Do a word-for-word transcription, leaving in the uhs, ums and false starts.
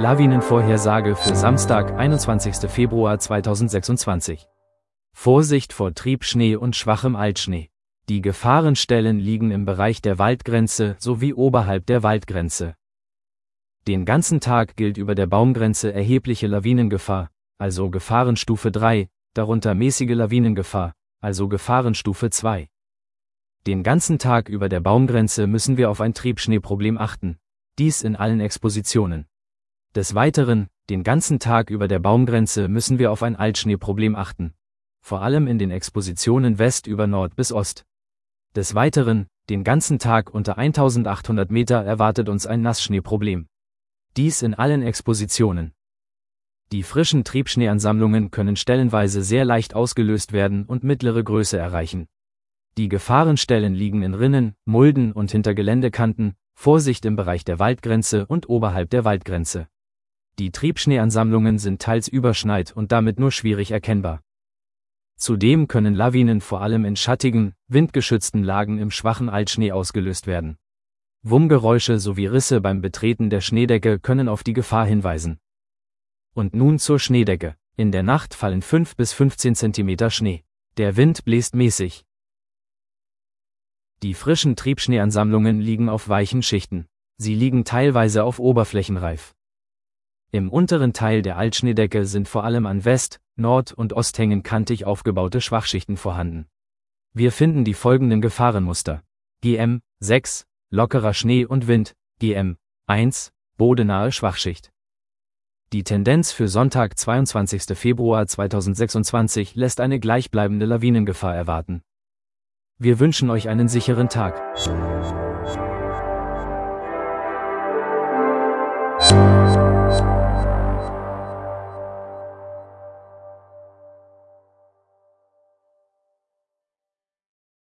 Lawinenvorhersage für Samstag, einundzwanzigsten Februar zweitausendsechsundzwanzig. Vorsicht vor Triebschnee und schwachem Altschnee. Die Gefahrenstellen liegen im Bereich der Waldgrenze sowie oberhalb der Waldgrenze. Den ganzen Tag gilt über der Baumgrenze erhebliche Lawinengefahr, also Gefahrenstufe drei, darunter mäßige Lawinengefahr, also Gefahrenstufe zwei. Den ganzen Tag über der Baumgrenze müssen wir auf ein Triebschneeproblem achten, dies in allen Expositionen. Des Weiteren, den ganzen Tag über der Baumgrenze müssen wir auf ein Altschneeproblem achten, vor allem in den Expositionen West über Nord bis Ost. Des Weiteren, den ganzen Tag unter eintausendachthundert Meter erwartet uns ein Nassschneeproblem. Dies in allen Expositionen. Die frischen Triebschneeansammlungen können stellenweise sehr leicht ausgelöst werden und mittlere Größe erreichen. Die Gefahrenstellen liegen in Rinnen, Mulden und hinter Geländekanten, Vorsicht im Bereich der Waldgrenze und oberhalb der Waldgrenze. Die Triebschneeansammlungen sind teils überschneit und damit nur schwierig erkennbar. Zudem können Lawinen vor allem in schattigen, windgeschützten Lagen im schwachen Altschnee ausgelöst werden. Wummgeräusche sowie Risse beim Betreten der Schneedecke können auf die Gefahr hinweisen. Und nun zur Schneedecke. In der Nacht fallen fünf bis fünfzehn Zentimeter Schnee. Der Wind bläst mäßig. Die frischen Triebschneeansammlungen liegen auf weichen Schichten. Sie liegen teilweise auf Oberflächenreif. Im unteren Teil der Altschneedecke sind vor allem an West-, Nord- und Osthängen kantig aufgebaute Schwachschichten vorhanden. Wir finden die folgenden Gefahrenmuster. G M sechs, lockerer Schnee und Wind, G M eins, bodenahe Schwachschicht. Die Tendenz für Sonntag, zweiundzwanzigsten Februar zweitausendsechsundzwanzig lässt eine gleichbleibende Lawinengefahr erwarten. Wir wünschen euch einen sicheren Tag.